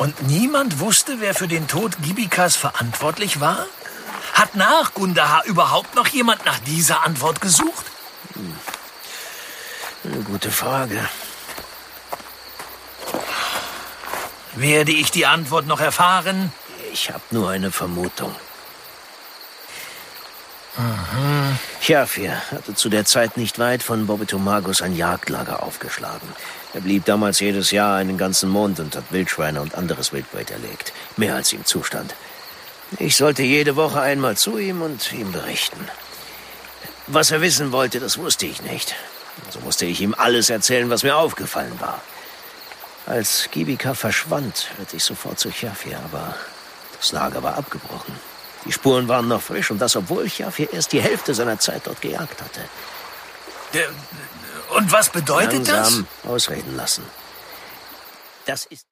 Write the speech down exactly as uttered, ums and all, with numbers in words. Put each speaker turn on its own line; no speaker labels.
Und niemand wusste, wer für den Tod Gibikas verantwortlich war? Hat nach Gundahar überhaupt noch jemand nach dieser Antwort gesucht?
Hm. Eine gute Frage.
Werde ich die Antwort noch erfahren?
Ich habe nur eine Vermutung.
Mhm.
Chafir hatte zu der Zeit nicht weit von Bobetomagos ein Jagdlager aufgeschlagen. Er blieb damals jedes Jahr einen ganzen Monat und hat Wildschweine und anderes Wildbret erlegt. Mehr als ihm zustand. Ich sollte jede Woche einmal zu ihm und ihm berichten. Was er wissen wollte, das wusste ich nicht. So musste ich ihm alles erzählen, was mir aufgefallen war. Als Gibika verschwand, hörte ich sofort zu Chafir, aber das Lager war abgebrochen. Die Spuren waren noch frisch und das, obwohl Chafir erst die Hälfte seiner Zeit dort gejagt hatte.
Und was bedeutet das?
Langsam ausreden lassen. Das ist...